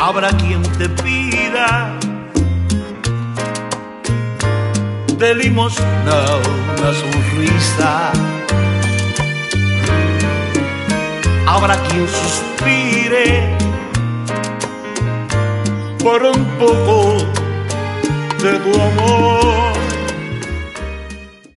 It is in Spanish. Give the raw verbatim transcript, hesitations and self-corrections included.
Habrá quien te pida de limosna una sonrisa. Habrá quien suspire por un poco de tu amor.